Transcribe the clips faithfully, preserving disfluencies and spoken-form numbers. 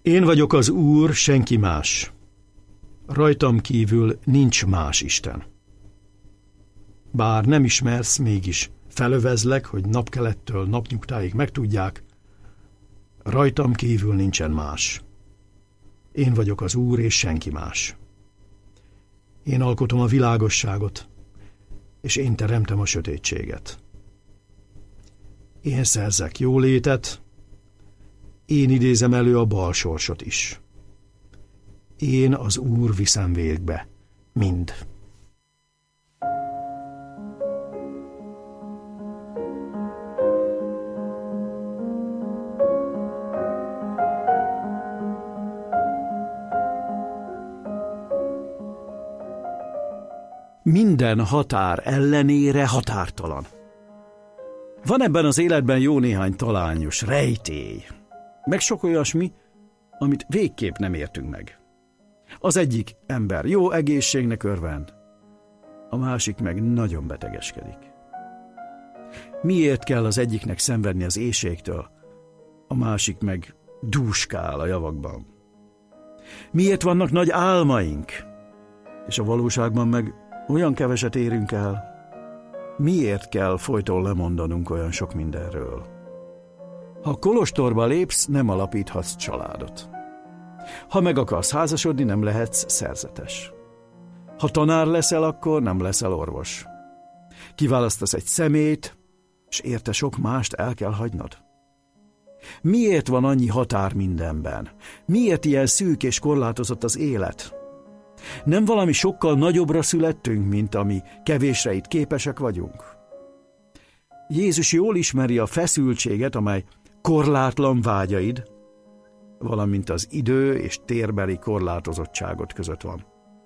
Én vagyok az Úr, senki más. Rajtam kívül nincs más Isten. Bár nem ismersz, mégis felövezlek, hogy napkelettől napnyugtáig megtudják, rajtam kívül nincsen más. Én vagyok az Úr, és senki más. Én alkotom a világosságot, és én teremtem a sötétséget. Én szerzek jólétet, én idézem elő a bal sorsot is. Én az Úr viszem végbe mind. Minden határ ellenére határtalan. Van ebben az életben jó néhány talányos rejtély, meg sok olyasmi, amit végképp nem értünk meg. Az egyik ember jó egészségnek örvend, a másik meg nagyon betegeskedik. Miért kell az egyiknek szenvedni az éhségtől, a másik meg dúskál a javakban? Miért vannak nagy álmaink, és a valóságban meg olyan keveset érünk el? Miért kell folyton lemondanunk olyan sok mindenről? Ha kolostorba lépsz, nem alapíthatsz családot. Ha meg akarsz házasodni, nem lehetsz szerzetes. Ha tanár leszel, akkor nem leszel orvos. Kiválasztasz egy szemét, és érte sok mást el kell hagynod. Miért van annyi határ mindenben? Miért ilyen szűk és korlátozott az élet? Nem valami sokkal nagyobbra születtünk, mint ami kevésre itt képesek vagyunk? Jézus jól ismeri a feszültséget, amely korlátlan vágyaid, valamint az idő és térbeli korlátozottságot között van.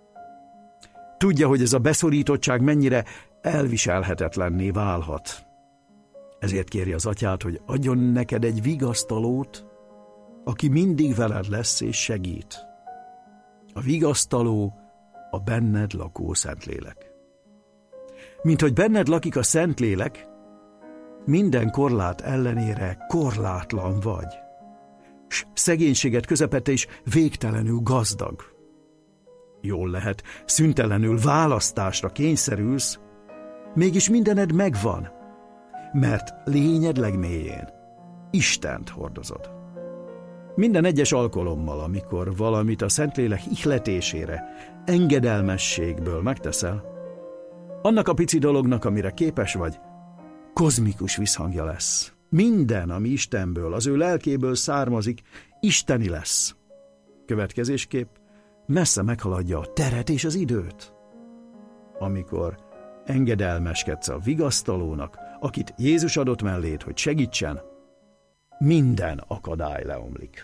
Tudja, hogy ez a beszorítottság mennyire elviselhetetlenné válhat. Ezért kéri az atyát, hogy adjon neked egy vigasztalót, aki mindig veled lesz és segít. A vigasztaló a benned lakó Szentlélek. Mint hogy benned lakik a Szentlélek, minden korlát ellenére korlátlan vagy, s szegénységet közepette is végtelenül gazdag. Jól lehet, szüntelenül választásra kényszerülsz, mégis mindened megvan, mert lényed legmélyén Istent hordozod. Minden egyes alkalommal, amikor valamit a Szentlélek ihletésére, engedelmességből megteszel, annak a pici dolognak, amire képes vagy, kozmikus visszhangja lesz. Minden, ami Istenből, az ő lelkéből származik, isteni lesz. Következésképp messze meghaladja a teret és az időt. Amikor engedelmeskedsz a vigasztalónak, akit Jézus adott melléd, hogy segítsen, minden akadály leomlik.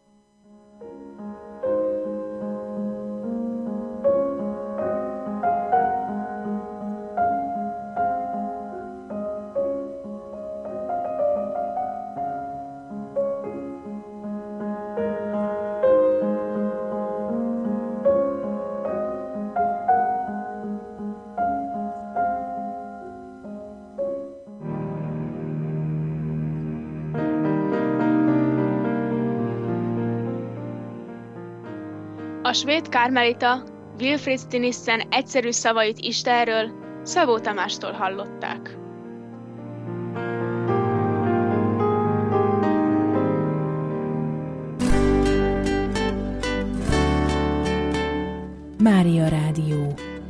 A svéd kármelita Wilfrid Stinissen egyszerű szavait Istenről Szabó Tamástól hallották. Mária Rádió.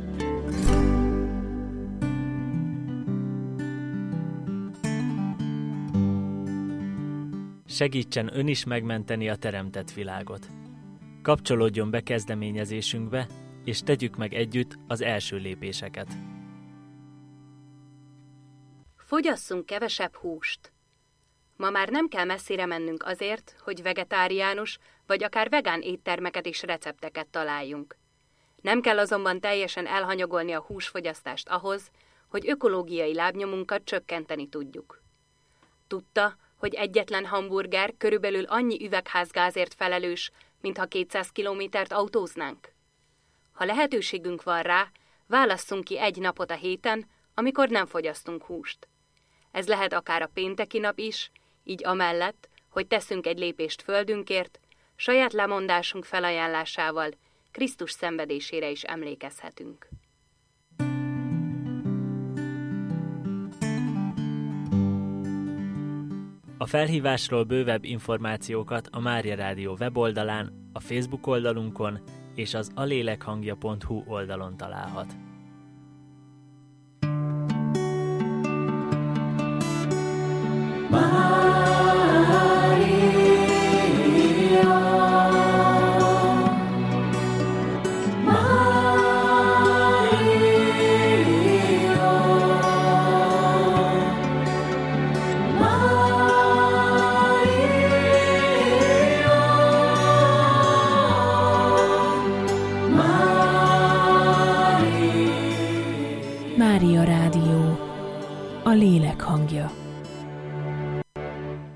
Segítsen ön is megmenteni a teremtett világot. Kapcsolódjon be kezdeményezésünkbe, és tegyük meg együtt az első lépéseket. Fogyasszunk kevesebb húst. Ma már nem kell messzire mennünk azért, hogy vegetáriánus vagy akár vegán éttermeket és recepteket találjunk. Nem kell azonban teljesen elhanyagolni a húsfogyasztást ahhoz, hogy ökológiai lábnyomunkat csökkenteni tudjuk. Tudta, hogy egyetlen hamburger körülbelül annyi üvegházgázért felelős, mintha kétszáz kilométert autóznánk? Ha lehetőségünk van rá, válasszunk ki egy napot a héten, amikor nem fogyasztunk húst. Ez lehet akár a pénteki nap is, így amellett, hogy teszünk egy lépést földünkért, saját lemondásunk felajánlásával Krisztus szenvedésére is emlékezhetünk. A felhívásról bővebb információkat a Mária Rádió weboldalán, a Facebook oldalunkon és az alélekhangja pont hu oldalon találhat. Mária.